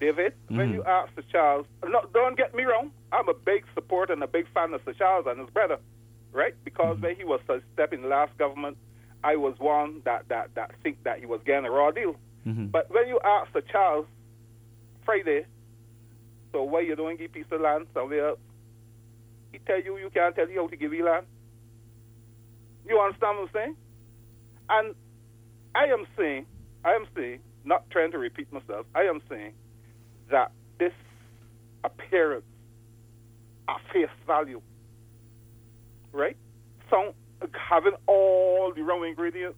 David, when you ask Sir Charles, don't get me wrong, I'm a big supporter and a big fan of Sir Charles and his brother, right? Because when he was stepping in the last government, I was one that think that he was getting a raw deal. But when you ask Sir Charles Friday, so what you doing, give piece of land somewhere else, he tell you can't tell you how to give you land. You understand what I'm saying? And I am saying, not trying to repeat myself, I am saying that this appearance at face value, right? So having all the wrong ingredients,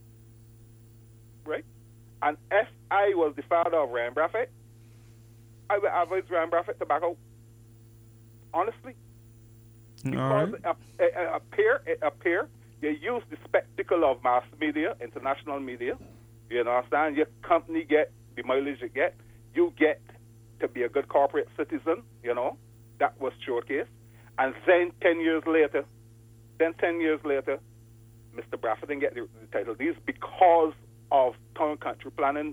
right? And if I was the father of Ryan Braffett, I would advise Ryan Braffett to back out. Honestly. Because it appear you use the spectacle of mass media, international media. You understand? Your company get the mileage you get. You get to be a good corporate citizen, That was showcased. And then 10 years later, Mr. Braffett didn't get the title deeds because of town country planning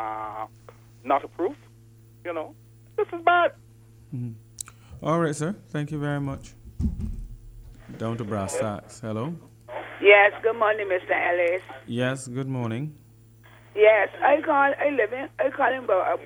not approved. This is bad. All right, sir. Thank you very much. Down to brass tacks. Hello? Yes, good morning, Mr. Ellis. Yes, good morning. Yes, I call him about a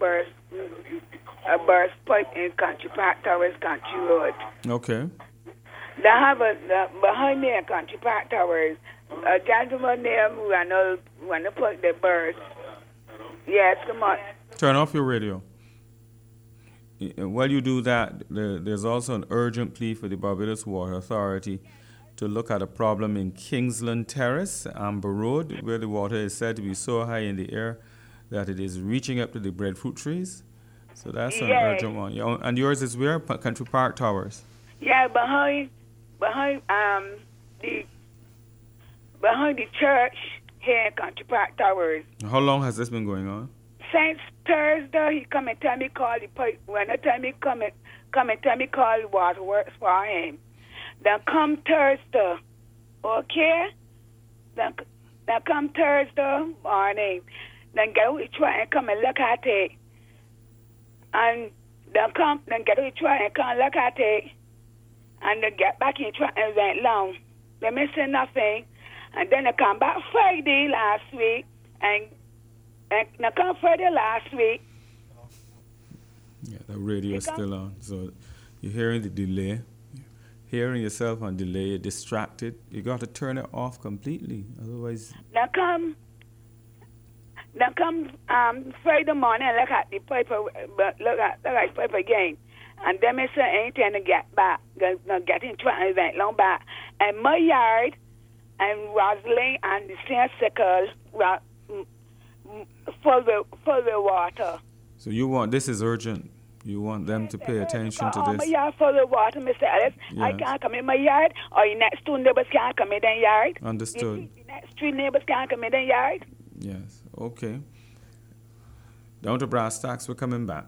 burst pipe in Country Park Towers, Country Road. Okay. They have behind there, Country Park Towers, a gentleman there who want to put the burst. Yes, come on. Turn off your radio. While you do that, there's also an urgent plea for the Barbados Water Authority to look at a problem in Kingsland Terrace, Amber Road, where the water is said to be so high in the air that it is reaching up to the breadfruit trees. So that's an urgent one. And yours is where? Country Park Towers? Yeah, behind the church here in Country Park Towers. How long has this been going on? Since Thursday, he come and tell me call the pipe. When the time he come and tell me call the waterworks for him. Then come Thursday, okay? Then come Thursday morning. Then get we try and come and look at it. And then get we try and come look at it. And then get back and try and went long. They missing nothing. And then they come back Friday last week and they come Friday last week. Yeah, the radio is still on. So you're hearing the delay. Hearing yourself on delay, you're distracted. You got to turn it off completely. Otherwise. Now come Friday morning and look at the paper, look at the paper again. And then I say ain't trying to get back, getting trying to long back. And my yard and Rosalind and the St. Sickle full with water. So this is urgent. You want them to pay attention to this? My yard full of water, Mr. Ellis. Yes. I can't come in my yard, or your next two neighbors can't come in their yard. Understood. The next three neighbors can't come in their yard. Yes, okay. Down to brass tacks, we're coming back.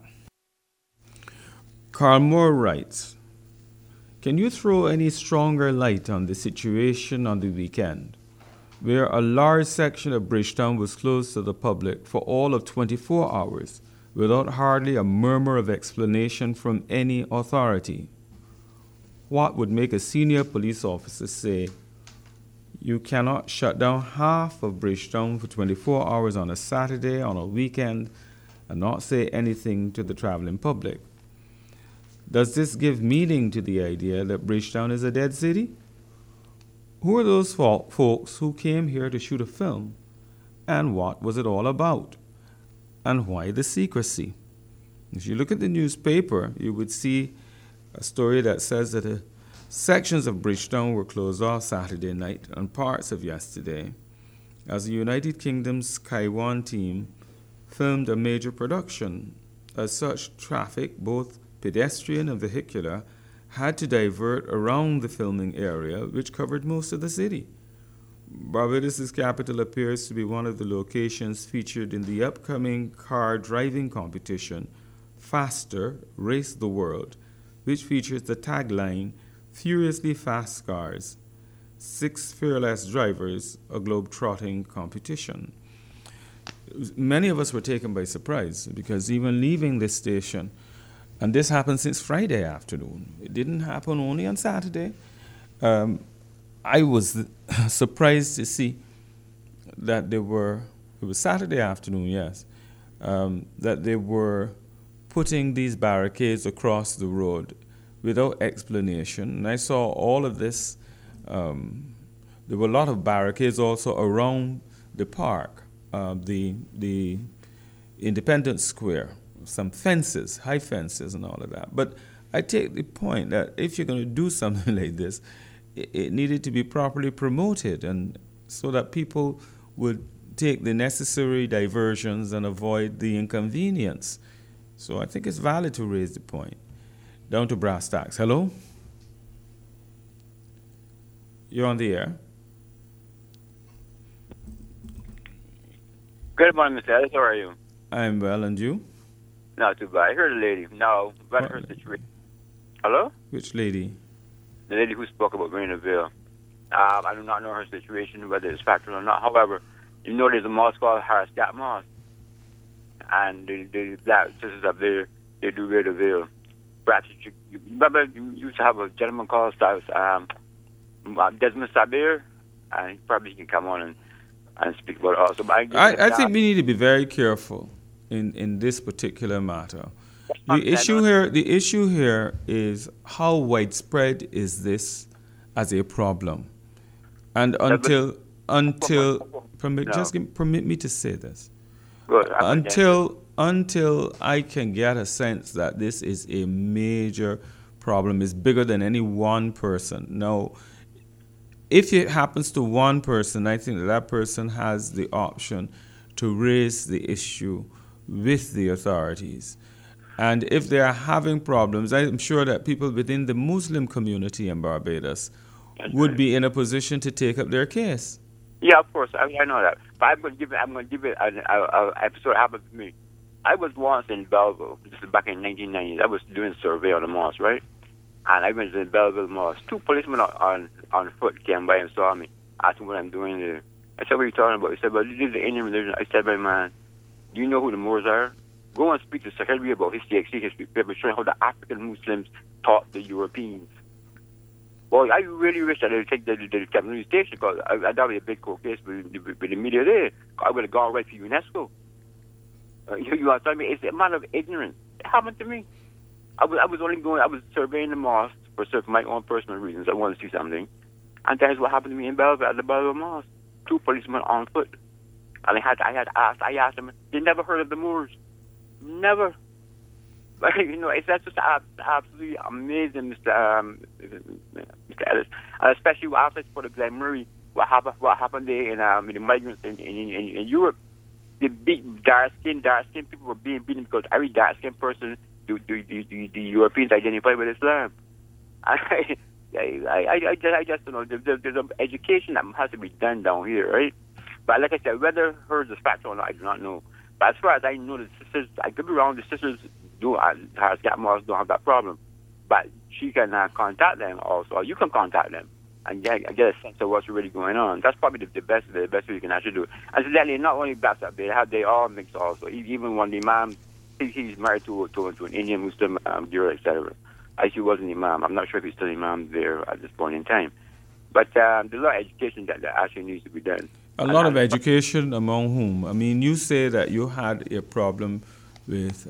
Carl Moore writes, can you throw any stronger light on the situation on the weekend, where a large section of Bridgetown was closed to the public for all of 24 hours, without hardly a murmur of explanation from any authority? What would make a senior police officer say, you cannot shut down half of Bridgetown for 24 hours on a Saturday, on a weekend, and not say anything to the traveling public? Does this give meaning to the idea that Bridgetown is a dead city? Who are those folks who came here to shoot a film? And what was it all about? And why the secrecy? If you look at the newspaper, you would see a story that says that sections of Bridgetown were closed off Saturday night and parts of yesterday, as the United Kingdom's Sky One team filmed a major production. As such, traffic, both pedestrian and vehicular, had to divert around the filming area, which covered most of the city. Barbados' capital appears to be one of the locations featured in the upcoming car driving competition, Faster, Race the World, which features the tagline, Furiously Fast Cars, 6 Fearless Drivers, a globe-trotting competition. many of us were taken by surprise because even leaving this station, and this happened since Friday afternoon. It didn't happen only on Saturday. I was surprised to see that it was Saturday afternoon, yes, that they were putting these barricades across the road without explanation. And I saw all of this. There were a lot of barricades also around the park, the Independence Square, some fences, high fences and all of that. But I take the point that if you're going to do something like this, it needed to be properly promoted, and so that people would take the necessary diversions and avoid the inconvenience. So I think it's valid to raise the point. Down to brass tacks. Hello? You're on the air. Good morning, Mr. Ellis. How are you? I'm well, and you? Not too bad. I heard a lady. No, about her situation. Hello? Which lady? The lady who spoke about Greenville. I do not know her situation, whether it's factual or not. However, you know there's a mosque called Haraskat Mosque. And the black sisters up there, they do wear the veil. Perhaps you remember you used to have a gentleman called Desmond Sabir, and he probably can come on and speak about it also. But I think we need to be very careful in this particular matter. The issue here is how widespread is this as a problem, and permit me to say this. Good. Until I can get a sense that this is a major problem, is bigger than any one person. Now, if it happens to one person, I think that person has the option to raise the issue with the authorities. And if they are having problems, I'm sure that people within the Muslim community in Barbados would be in a position to take up their case. Yeah, of course. I know that. But I'm going to give it an episode that happened to me. I was once in Belleville. This is back in 1990s. I was doing a survey on the mosque, right? And I went to the Belleville Mosque. Two policemen on foot came by and saw me, asked me what I'm doing there. I said, what are you talking about? He said, well, this is the Indian religion. I said, my man, do you know who the Moors are? Go and speak to the Secretary about history, showing how the African Muslims taught the Europeans. Well, I really wish that they would take the community station, because that would be a big court case with the media there. I would have gone right for UNESCO. You are telling me it's a matter of ignorance. It happened to me. I was surveying the mosque for my own personal reasons. I wanted to see something. And that is what happened to me in Belleville, at the Belleville Mosque. Two policemen on foot. And I asked them, they never heard of the Moors. Never. But, that's just absolutely amazing, Mr. Ellis. And especially after for the Glen Murray, what happened there in the migrants in Europe. The big dark-skinned people were being beaten because every dark-skinned person, the Europeans identify with Islam. I just don't know. There's an education that has to be done down here, right? But like I said, whether hers is factual or not, I do not know. But as far as I know, the sisters, I could be wrong, the sisters Haraskat Mosque don't have that problem. But she can contact them also, or you can contact them and get a sense of what's really going on. That's probably the best way you can actually do it. And incidentally, not only blacks up there, they all mix also. Even one of the imams, he's married to an Indian Muslim girl, etc. He was an imam. I'm not sure if he's still imam there at this point in time. But there's a lot of education that actually needs to be done. A lot of education among whom? I mean, you say that you had a problem with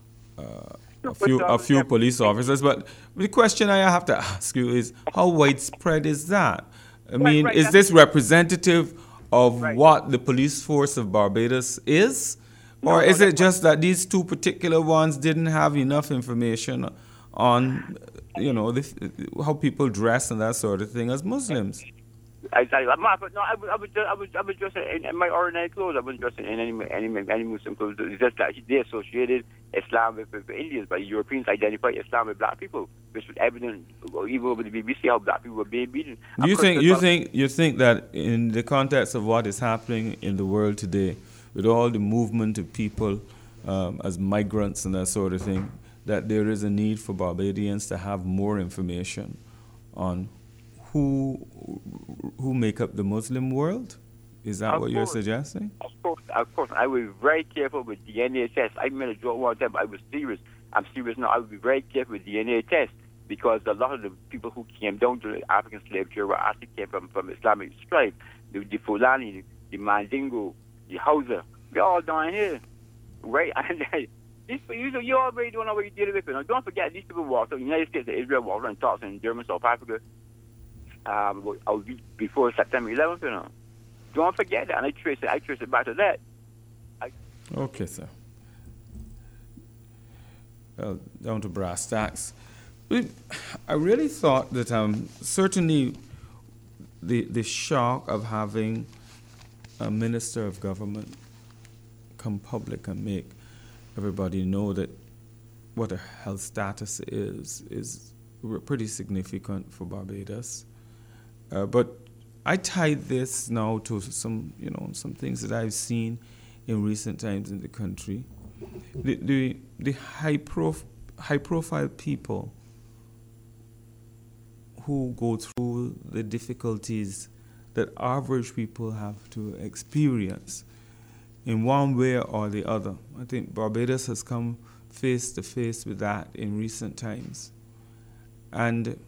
a few police officers, but the question I have to ask you is, how widespread is that? I mean, is this representative of what the police force of Barbados is? Or is it just that these two particular ones didn't have enough information on, how people dress and that sort of thing as Muslims? I was just in my ordinary clothes. I wasn't dressed in any Muslim clothes. It's just that they associated Islam with Indians, but Europeans identify Islam with black people, which was evident even over the BBC how black people were being beaten. Do you think that in the context of what is happening in the world today, with all the movement of people as migrants and that sort of thing, that there is a need for Barbadians to have more information on who make up the Muslim world? Is that Of what you're course. suggesting? Of course. I was very careful with DNA tests. I made a joke one time. I was serious. I'm serious now. I would be very careful with DNA tests because a lot of the people who came down to the African slave trade were actually came from Islamic stripe. The Fulani, the Mandingo, the Hausa. They're all down here. Right? And you already don't know what you're dealing with. Now, don't forget, these people walked out. The United States and Israel walked out and talked in German, South Africa before September 11th, you know. Don't forget that. And I trace it back to that. Okay, sir. Well, down to brass tacks. I really thought that certainly the shock of having a minister of government come public and make everybody know that what her health status is pretty significant for Barbados. But I tied this now to some things that I've seen in recent times in the country. The high profile people who go through the difficulties that average people have to experience in one way or the other. I think Barbados has come face to face with that in recent times. And,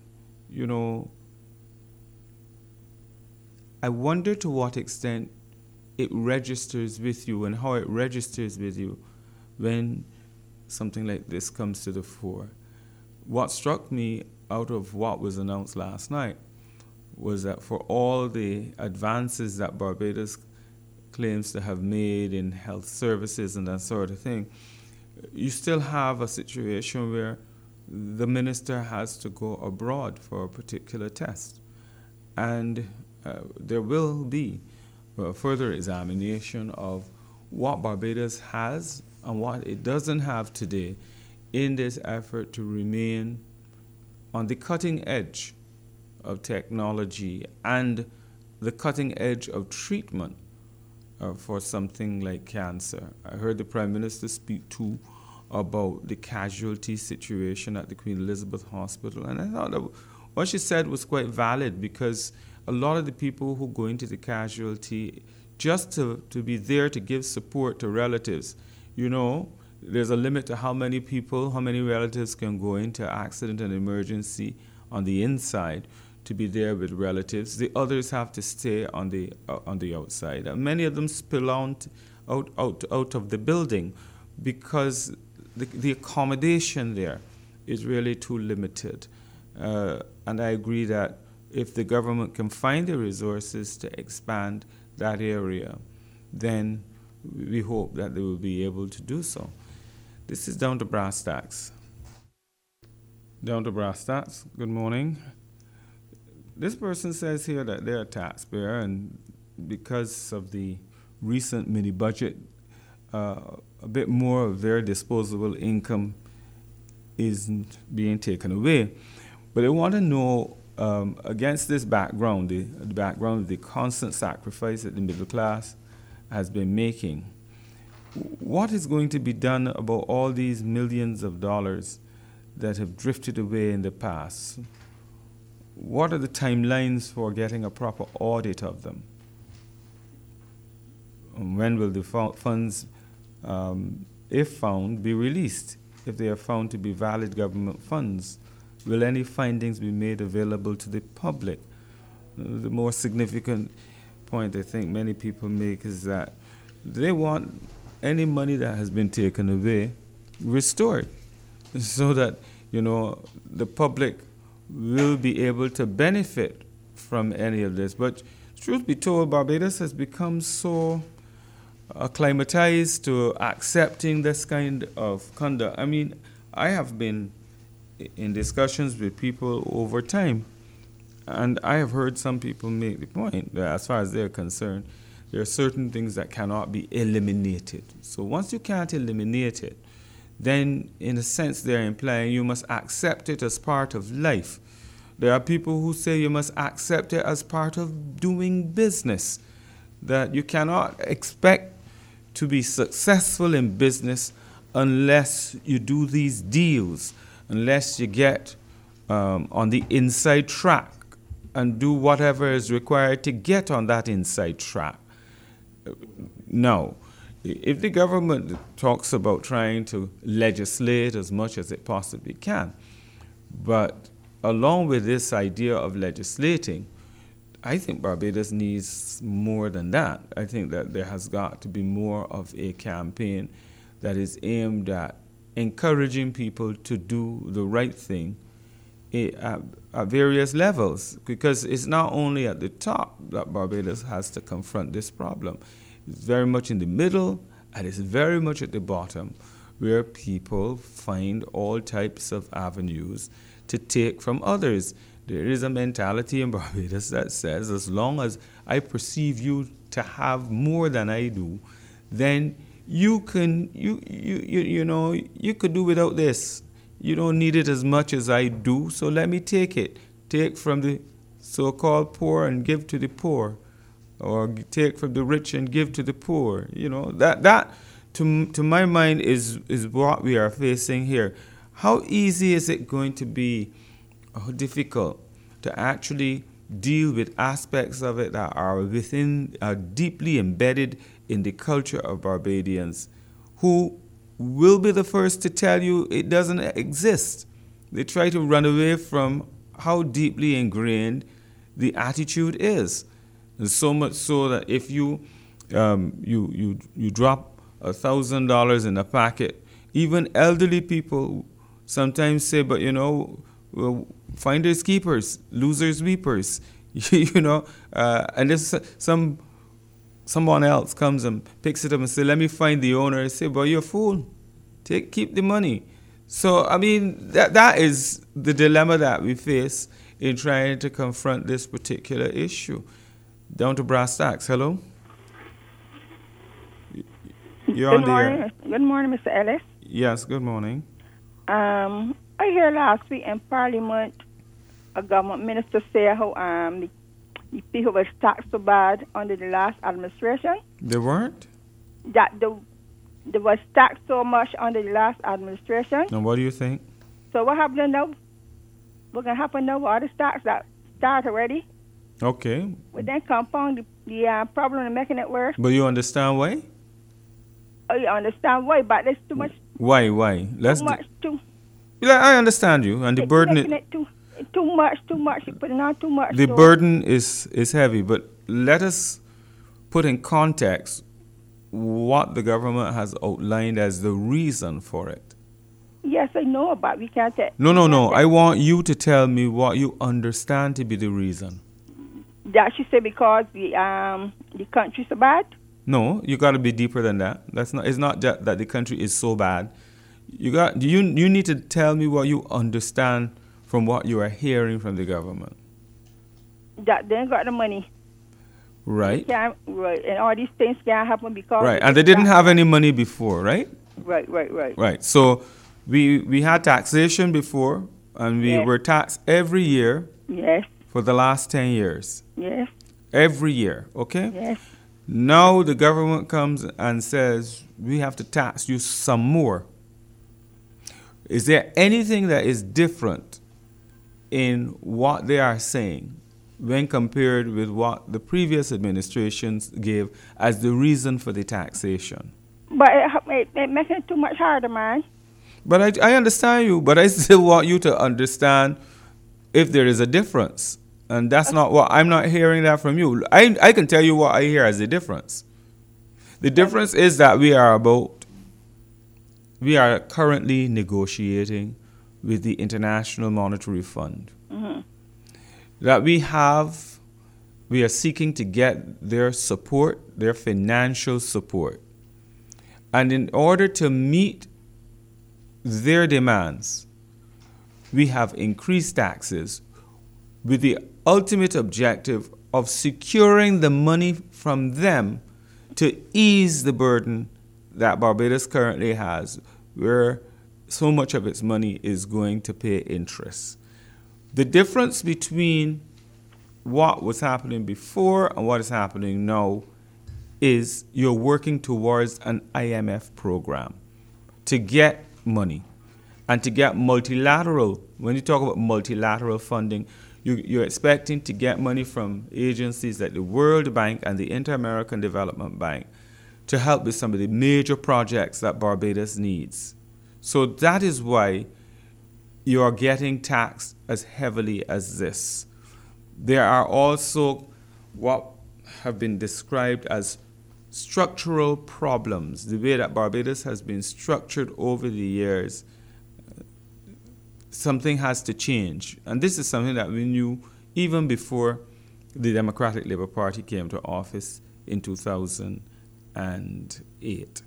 I wonder to what extent it registers with you and how it registers with you when something like this comes to the fore. What struck me out of what was announced last night was that for all the advances that Barbados claims to have made in health services and that sort of thing, you still have a situation where the minister has to go abroad for a particular test. And there will be a further examination of what Barbados has and what it doesn't have today in this effort to remain on the cutting edge of technology and the cutting edge of treatment for something like cancer. I heard the Prime Minister speak too about the casualty situation at the Queen Elizabeth Hospital, and I thought that what she said was quite valid, because a lot of the people who go into the casualty just to be there to give support to relatives, there's a limit to how many relatives can go into accident and emergency on the inside to be there with relatives. The others have to stay on the outside. And many of them spill out of the building because the accommodation there is really too limited. And I agree that if the government can find the resources to expand that area, then we hope that they will be able to do so. This is Down to Brass Tacks. Down to Brass Tacks, good morning. This person says here that they're a taxpayer, and because of the recent mini-budget, a bit more of their disposable income is being taken away. But they want to know, against this background, the background of the constant sacrifice that the middle class has been making, what is going to be done about all these millions of dollars that have drifted away in the past? What are the timelines for getting a proper audit of them? And when will the funds, if found, be released? If they are found to be valid government funds, will any findings be made available to the public? The more significant point I think many people make is that they want any money that has been taken away restored, so that the public will be able to benefit from any of this. But truth be told, Barbados has become so acclimatized to accepting this kind of conduct. I mean, I have been in discussions with people over time, and I have heard some people make the point that as far as they're concerned, there are certain things that cannot be eliminated. So once you can't eliminate it, then in a sense they're implying you must accept it as part of life. There are people who say you must accept it as part of doing business, that you cannot expect to be successful in business unless you do these deals, unless you get on the inside track and do whatever is required to get on that inside track. Now, if the government talks about trying to legislate as much as it possibly can, but along with this idea of legislating, I think Barbados needs more than that. I think that there has got to be more of a campaign that is aimed at encouraging people to do the right thing at various levels, because it's not only at the top that Barbados has to confront this problem. It's very much in the middle, and it's very much at the bottom, where people find all types of avenues to take from others. There is a mentality in Barbados that says, as long as I perceive you to have more than I do, then you can you could do without this. You don't need it as much as I do, so let me take it. Take from the so-called poor and give to the poor, or take from the rich and give to the poor. That to my mind is what we are facing here. How easy is it going to be, how difficult to actually deal with aspects of it that are deeply embedded in the culture of Barbadians, who will be the first to tell you it doesn't exist. They try to run away from how deeply ingrained the attitude is. And so much so that if you drop $1,000 in a packet, even elderly people sometimes say, but well, finders keepers, losers weepers, and if someone else comes and picks it up and say, let me find the owner, I say, well, you're a fool. Keep the money. So, I mean, that is the dilemma that we face in trying to confront this particular issue. Down to brass tacks. Hello? You're on the air. Good morning, Mr. Ellis. Yes, good morning. I heard last week in Parliament a government minister say how the people were taxed so bad under the last administration. They weren't? That they was taxed so much under the last administration. And what do you think? So what happened now? What's going to happen now with all the tax that start already? Okay. But then compound the problem and making it worse. But you understand why? Oh, you understand why, but there's too much. Why? I understand you, and the burden is too much. You're putting on too much. The burden is heavy, but let us put in context what the government has outlined as the reason for it. Yes, I know, but we can't take. No. I want you to tell me what you understand to be the reason. That she said because the country's so bad. No, you got to be deeper than that. It's not that the country is so bad. You need to tell me what you understand from what you are hearing from the government. That they ain't got the money. Right. Right, and all these things can't happen because. Right, and they didn't have any money before, right? Right. Right. So we had taxation before, and we were taxed every year. Yes. For the last 10 years. Yes. Every year, okay? Yes. Now the government comes and says, we have to tax you some more. Is there anything that is different in what they are saying when compared with what the previous administrations gave as the reason for the taxation? But it makes it too much harder, man. But I understand you, but I still want you to understand if there is a difference. And that's not what, I'm not hearing that from you. I can tell you what I hear as the difference. The difference is that we are currently negotiating with the International Monetary Fund. Mm-hmm. That we are seeking to get their support, their financial support. And in order to meet their demands, we have increased taxes with the ultimate objective of securing the money from them to ease the burden that Barbados currently has, where so much of its money is going to pay interest. The difference between what was happening before and what is happening now is you're working towards an IMF program to get money and to get multilateral. When you talk about multilateral funding, You're expecting to get money from agencies like the World Bank and the Inter-American Development Bank to help with some of the major projects that Barbados needs. So that is why you are getting taxed as heavily as this. There are also what have been described as structural problems. The way that Barbados has been structured over the years, something has to change. And this is something that we knew even before the Democratic Labour Party came to office in 2008.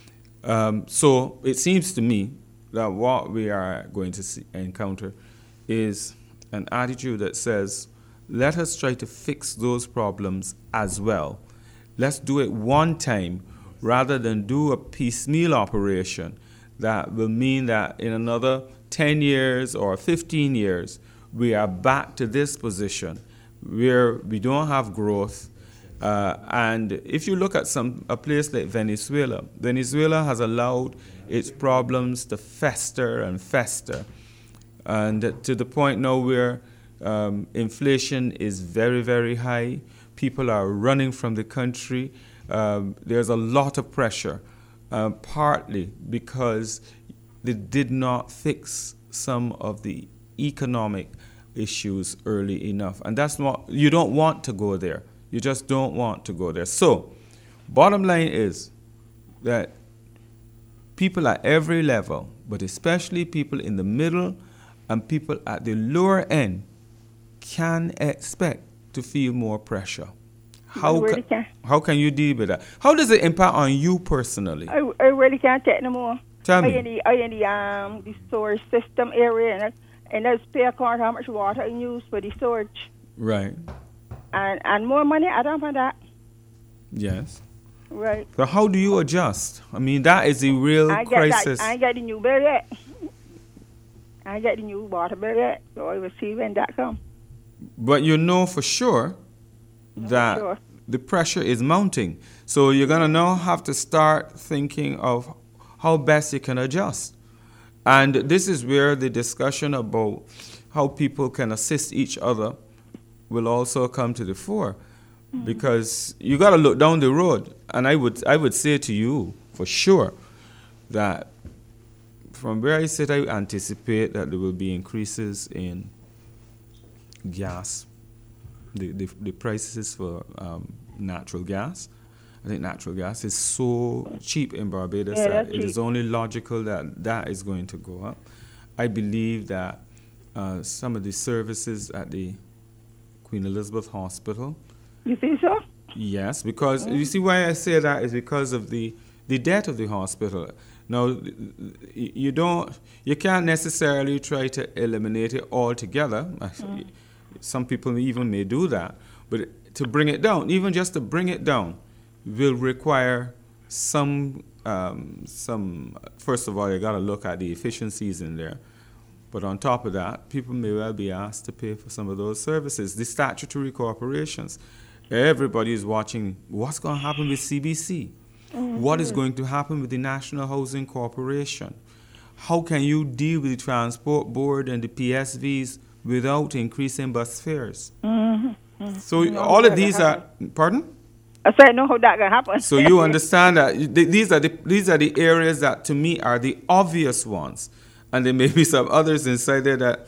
So it seems to me that what we are going to encounter is an attitude that says, let us try to fix those problems as well. Let's do it one time rather than do a piecemeal operation that will mean that in another 10 years or 15 years, we are back to this position where we don't have growth. And if you look at a place like Venezuela, Venezuela has allowed its problems to fester and fester. And to the point now where inflation is very, very high. People are running from the country. There's a lot of pressure, partly because they did not fix some of the economic issues early enough. And that's not, you don't want to go there. You just don't want to go there. So, bottom line is that people at every level, but especially people in the middle and people at the lower end, can expect to feel more pressure. How can you deal with that? How does it impact on you personally? I really can't take no more. Tell me. I in the storage system area, and let's pay account how much water I use for the storage. Right. And more money I don't for that. Yes. Right. So how do you adjust? I mean, that is a real crisis. I get the new bill yet. I get the new water bill yet, so I will see when that comes. But you know for sure that the pressure is mounting. So you're going to now have to start thinking of how best you can adjust. And this is where the discussion about how people can assist each other will also come to the fore. Because you got to look down the road. And I would say to you for sure that from where I sit, I anticipate that there will be increases in gas, the prices for natural gas. I think natural gas is so cheap in Barbados that it is only logical that that is going to go up. I believe that some of the services at the Queen Elizabeth Hospital. You think so? Yes, because you see why I say that is because of the debt of the hospital. Now, you can't necessarily try to eliminate it altogether. Some people even may do that, but to bring it down, even just to bring it down, will require some. First of all, you got to look at the efficiencies in there. But on top of that, people may well be asked to pay for some of those services. The statutory corporations, everybody is watching what's going to happen with CBC. What is going to happen with the National Housing Corporation? How can you deal with the Transport Board and the PSVs without increasing bus fares? So all of these are, pardon? I said, I know how that can happen. So you understand that these are the areas that to me are the obvious ones. And there may be some others inside there that,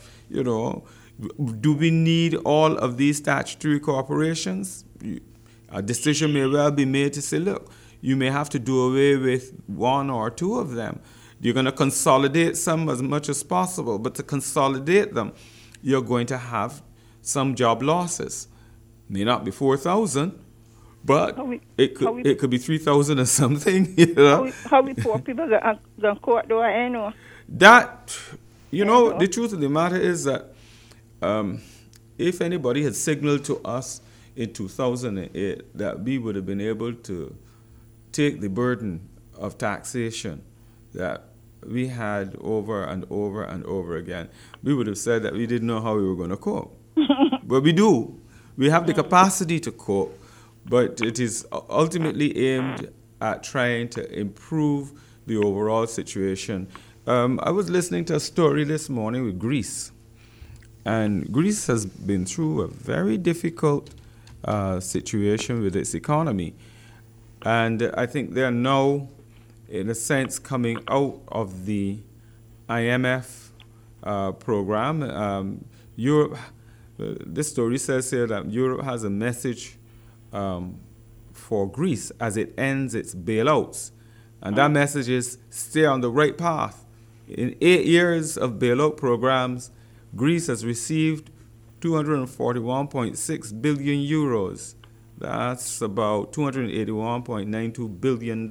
do we need all of these statutory corporations? A decision may well be made to say, look, you may have to do away with one or two of them. You're going to consolidate some as much as possible, but to consolidate them, you're going to have some job losses. May not be 4,000, but it could be 3,000 or something. How we poor people go to court, do I know? That, the truth of the matter is that if anybody had signaled to us in 2008 that we would have been able to take the burden of taxation that we had over and over and over again, we would have said that we didn't know how we were going to cope. But we do. We have the capacity to cope, but it is ultimately aimed at trying to improve the overall situation. I was listening to a story this morning with Greece, And Greece has been through a very difficult situation with its economy. And I think they are now, in a sense, coming out of the IMF program. Europe, this story says here that Europe has a message for Greece as it ends its bailouts. And that message is stay on the right path. In 8 years of bailout programs, Greece has received 241.6 billion euros. That's about $281.92 billion.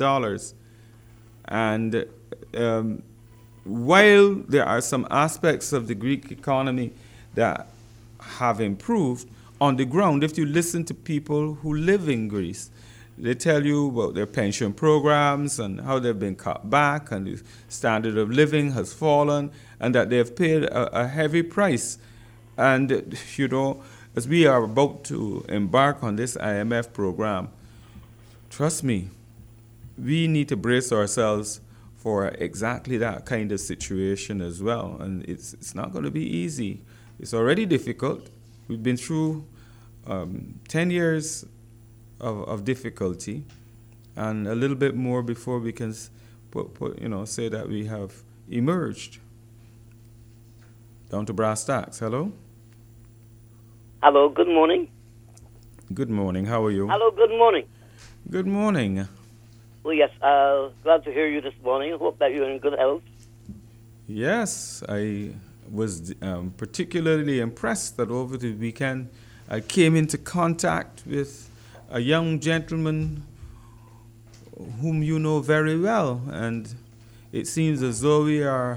And while there are some aspects of the Greek economy that have improved, on the ground, if you listen to people who live in Greece, they tell you about their pension programs and how they've been cut back and the standard of living has fallen and that they've paid a heavy price. And, you know, as we are about to embark on this IMF program, trust me, we need to brace ourselves for exactly that kind of situation as well. And it's not going to be easy. It's already difficult. We've been through 10 years of difficulty, and a little bit more before we can say that we have emerged. Down to brass tacks. Hello? Hello, good morning. Good morning. How are you? Hello, good morning. Good morning. Well, yes, glad to hear you this morning. Hope that you're in good health. Yes, I was particularly impressed that over the weekend I came into contact with a young gentleman whom you know very well, and it seems as though we are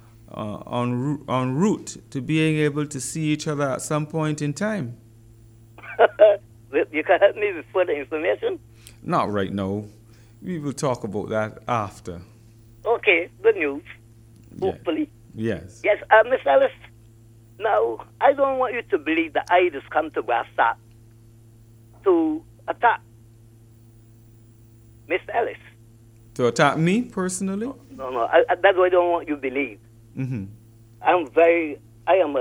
en route to being able to see each other at some point in time. You can help me with further information? Not right now. We will talk about that after. Okay, good news. Hopefully. Yes. Yes, Miss Ellis, now, I don't want you to believe that I just come to brass tacks to attack Miss Ellis. To attack me personally? No, that's what I don't want you to believe. Mm-hmm. I am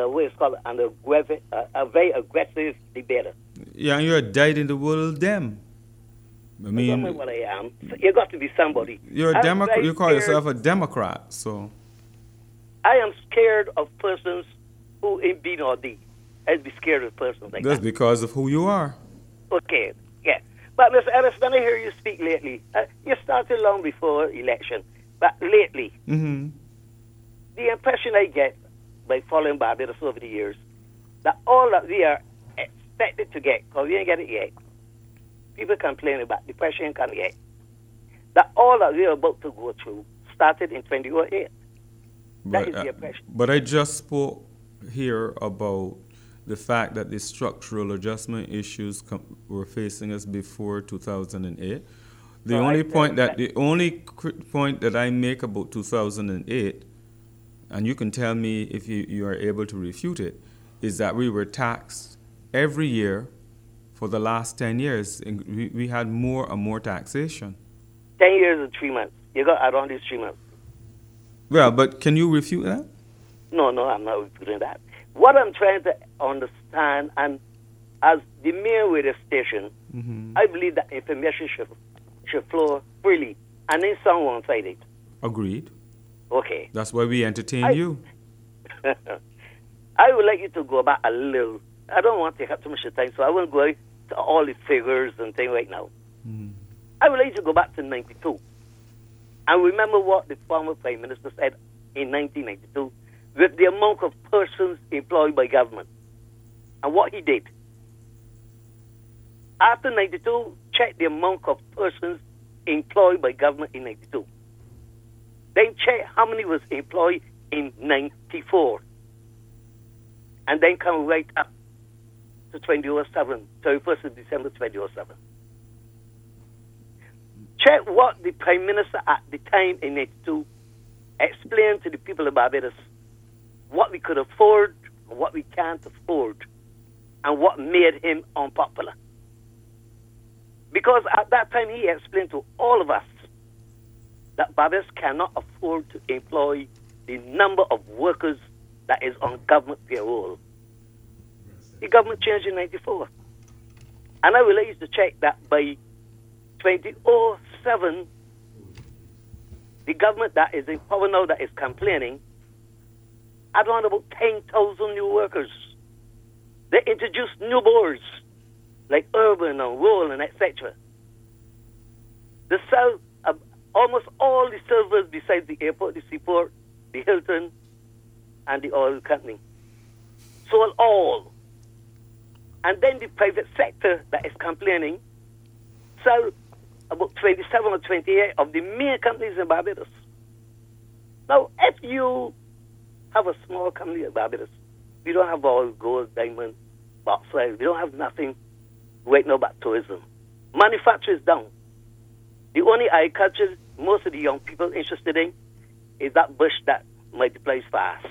a very aggressive debater. Yeah, and you're a dyed-in-the-wool dem. I mean, that's what I am. You got to be somebody. You're a Democrat. You call yourself a Democrat, so. I am scared of persons who ain't been or D. I'd be scared of persons like that. That's because of who you are. Okay, yeah. But Mr. Ellis, when I hear you speak lately, you started long before election, but lately, the impression I get by following Barbados over the years, that all that we are expected to get, because we ain't get it yet, people complain about depression can't get, that all that we are about to go through started in 2008. That is the impression. But I just spoke here about the fact that the structural adjustment issues were facing us before 2008. The only point that I make about 2008, and you can tell me if you are able to refute it, is that we were taxed every year for the last 10 years. We had more and more taxation. 10 years and 3 months. You got around these 3 months. Well, but can you refute that? No, I'm not refuting that. What I'm trying to understand, and as the mayor with the station, I believe that information should flow freely, and then someone said it. Agreed. Okay. That's why we entertain you. I would like you to go back a little. I don't want to take up too much time, so I won't go to all the figures and things right now. I would like you to go back to 92. And remember what the former Prime Minister said in 1992 with the amount of persons employed by government and what he did. After 92, check the amount of persons employed by government in 92. Then check how many was employed in 94. And then come right up to 2007, 31st of December 2007. Check what the Prime Minister at the time in 82 explained to the people of Barbados what we could afford and what we can't afford and what made him unpopular. Because at that time he explained to all of us that Barbados cannot afford to employ the number of workers that is on government payroll The government changed in 94. And I will let you to check that by 2007, the government that is in power now that is complaining had around about 10,000 new workers. They introduced new boards like urban and rural and etc. The South, almost all the servers besides the airport, the seaport, the Hilton, and the oil company. Sold all. And then the private sector that is complaining sell about 27 or 28 of the main companies in Barbados. Now, if you have a small company in Barbados, we don't have all gold, diamond, bauxite, we don't have nothing right now but tourism. Manufacture is down. The only agriculture most of the young people interested in is that bush that multiplies fast.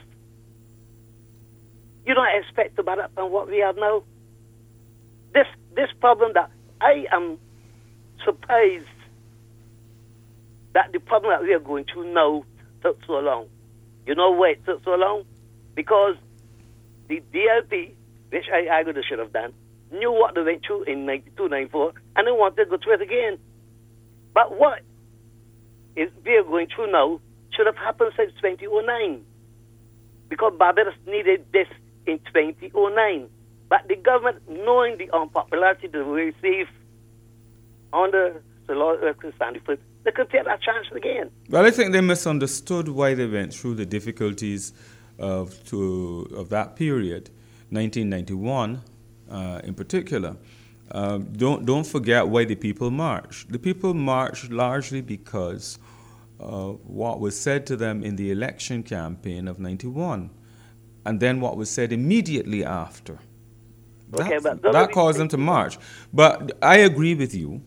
You don't expect to better than what we have now. This problem that I am surprised that the problem that we are going through now took so long. You know why it took so long? Because the DLP, which I argued they should have done, knew what they went through in 92, 94, and they wanted to go through it again. But what is we are going through now should have happened since 2009. Because Barbados needed this in 2009. But the government, knowing the unpopularity they receive under the Lord Sandyford, they could take that chance again. Well, I think they misunderstood why they went through the difficulties of that period, 1991 in particular. Don't forget why the people marched. The people marched largely because what was said to them in the election campaign of 91, and then what was said immediately after. That caused them to march. But I agree with you.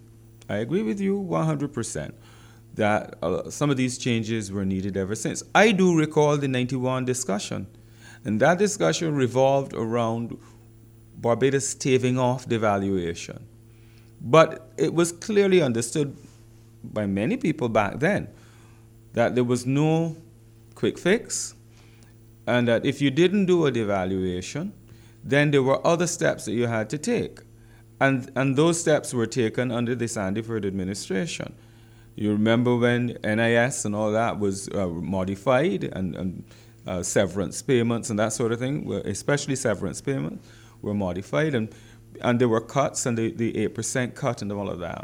100% that some of these changes were needed ever since. I do recall the 91 discussion, and that discussion revolved around Barbados staving off devaluation. But it was clearly understood by many people back then that there was no quick fix, and that if you didn't do a devaluation, then there were other steps that you had to take. And those steps were taken under the Sandyford administration. You remember when NIS and all that was modified, and severance payments and that sort of thing, especially severance payments, were modified, and there were cuts, and the 8% cut and all of that.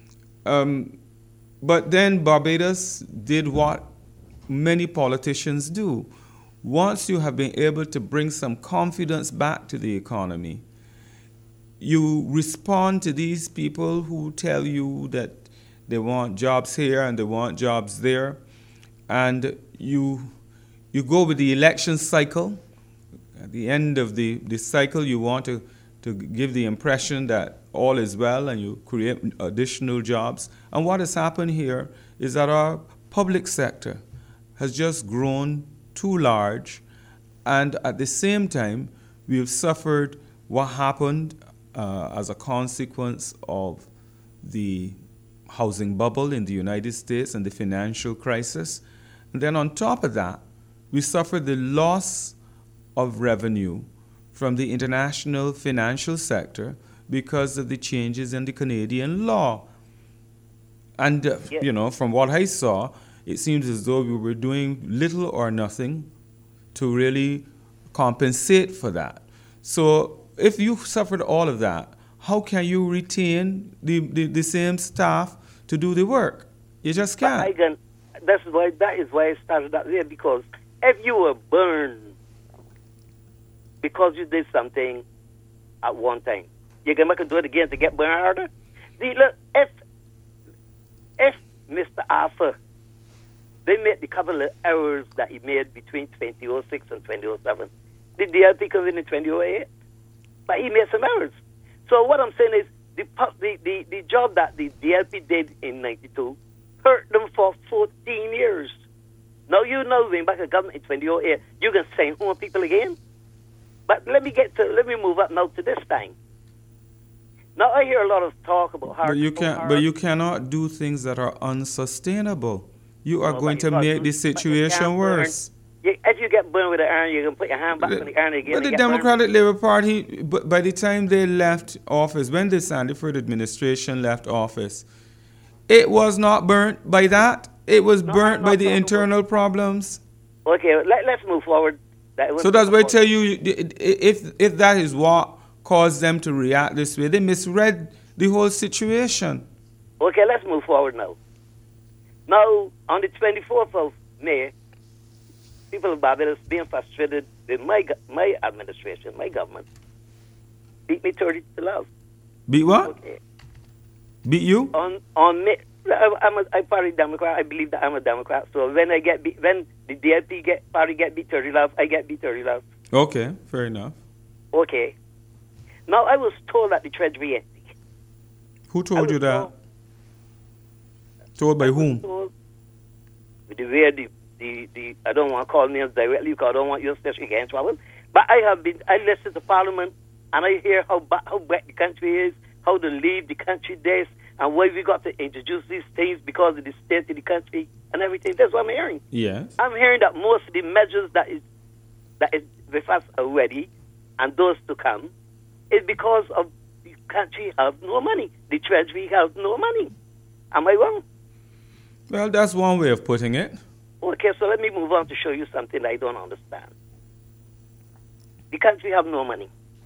But then Barbados did what many politicians do. Once you have been able to bring some confidence back to the economy, you respond to these people who tell you that they want jobs here and they want jobs there, and you go with the election cycle. At the end of the cycle, you want to give the impression that all is well, and you create additional jobs. And what has happened here is that our public sector has just grown too large, and at the same time, we have suffered what happened as a consequence of the housing bubble in the United States and the financial crisis. And then on top of that, we suffered the loss of revenue from the international financial sector because of the changes in the Canadian law. And, from what I saw, it seems as though we were doing little or nothing to really compensate for that. So if you suffered all of that, how can you retain the same staff to do the work? You just can't. That is why I started that way, because if you were burned because you did something at one time, you can make it do it again to get burned harder. See, look, if Mr. Arthur, they made the couple of errors that he made between 2006 and 2007, the DLP comes in 2008, but he made some errors. So what I'm saying is the job that the DLP did in 92 hurt them for 14 years. Now you know when back to government in 2008, you can send home people again. But let me move up now to this time. Now I hear a lot of talk about hard. But you cannot do things that are unsustainable. You are going to make the situation worse. As you get burned with the iron, you can put your hand back on the iron again. But the Democratic Labour Party, by the time they left office, when the Sandiford administration left office, it was not burnt by that. It was burnt by the internal problems. Okay, let's move forward. So that's why I tell you, if that is what caused them to react this way, they misread the whole situation. Okay, let's move forward now. Now, on the 24th of May, people of Barbados being frustrated with my administration, my government, beat me 30-0. Beat what? Okay. Beat you? On May, I'm party Democrat. I believe that I'm a Democrat. So when when the DLP party get beat 30-0, I get beat 30-0. Okay, fair enough. Okay. Now I was told that the Treasury empty. Who told you that? Told by whom? Told with the way the I don't want to call names directly because I don't want your station against trouble. But I listened to Parliament and I hear how bad the country is, how to leave the country this, and why we got to introduce these things because of the state of the country and everything. That's what I'm hearing. Yes. I'm hearing that most of the measures that is with us already and those to come is because of the country have no money. The Treasury has no money. Am I wrong? Well, that's one way of putting it. Okay, so let me move on to show you something I don't understand. The country have no money.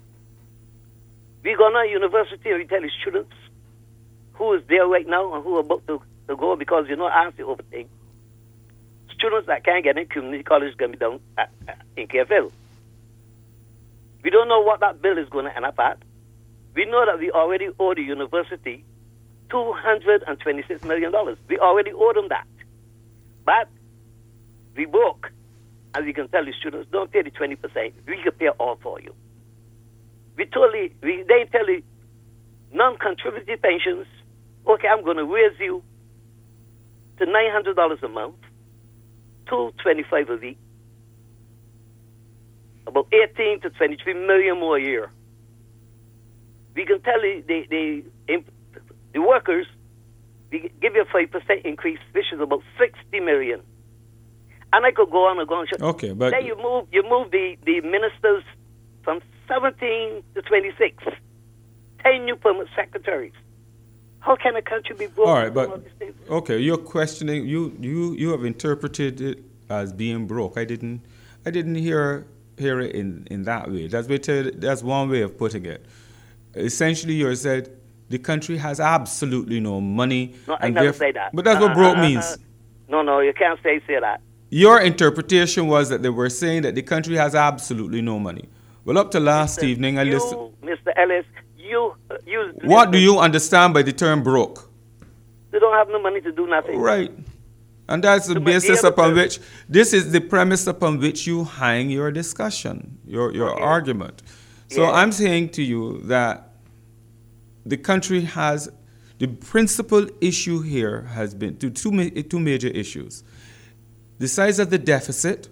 We go to university and we tell the students who is there right now and who are about to go because ask the overthink. Students that can't get in community college going to be down in KFL. We don't know what that bill is going to end up at. We know that we already owe the university $226 million. We already owe them that. But we broke, and we can tell the students, don't pay the 20%. We can pay all for you. They tell the non-contributing pensions, okay, I'm going to raise you to $900 a month, $225 a week, about 18 to 23 million more a year. We can tell the workers, we give you a 5% increase, which is about 60 million. And I could go on and go on. Okay, but then you move the ministers from 17 to 26. 10 new permanent secretaries. How can a country be broke? All right, but okay, you're questioning. You have interpreted it as being broke. I didn't hear it in that way. That's one way of putting it. Essentially, you said the country has absolutely no money. No, I never say that. But that's what broke means. No, you can't say that. Your interpretation was that they were saying that the country has absolutely no money. Well, up to last evening, I listened. Mr. Ellis, you. What do you understand by the term broke? They don't have no money to do nothing. Right. And that's the basis upon which, this is the premise upon which you hang your discussion, your argument. So yeah. I'm saying to you that the country has, the principal issue here has been two major issues. The size of the deficit,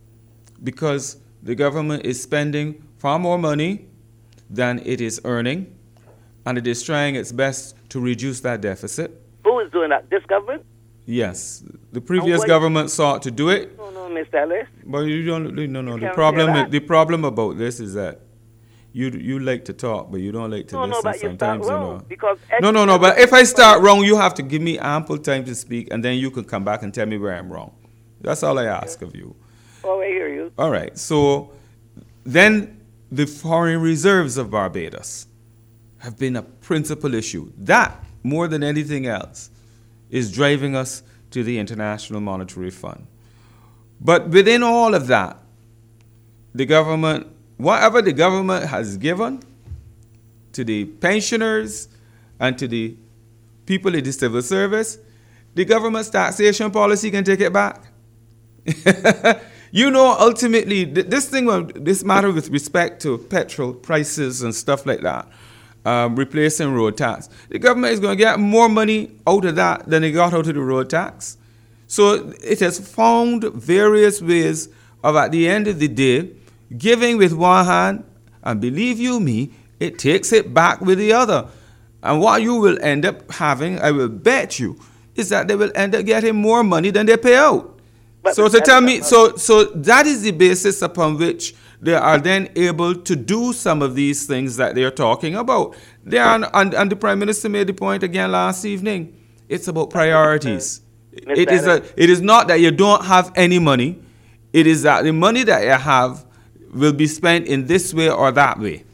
because the government is spending far more money than it is earning, and it is trying its best to reduce that deficit. Who is doing that? This government? Yes. The previous government sought to do it. No, Mr. Ellis. But you don't, no. The problem about this is that you like to talk, but you don't like to listen sometimes, you know. No, but if I start wrong, you have to give me ample time to speak, and then you can come back and tell me where I'm wrong. That's all I ask of you. Oh, I hear you. All right. So then the foreign reserves of Barbados have been a principal issue. That, more than anything else, is driving us to the International Monetary Fund. But within all of that, the government, whatever the government has given to the pensioners and to the people in the civil service, the government's taxation policy can take it back. Ultimately, this matter with respect to petrol prices and stuff like that, replacing road tax, the government is going to get more money out of that than they got out of the road tax. So it has found various ways of, at the end of the day, giving with one hand, and believe you me, it takes it back with the other. And what you will end up having, I will bet you, is that they will end up getting more money than they pay out. So to tell me, so that is the basis upon which they are then able to do some of these things that they are talking about. They are, and the Prime Minister made the point again last evening. It's about priorities. It is not that you don't have any money. It is that the money that you have will be spent in this way or that way.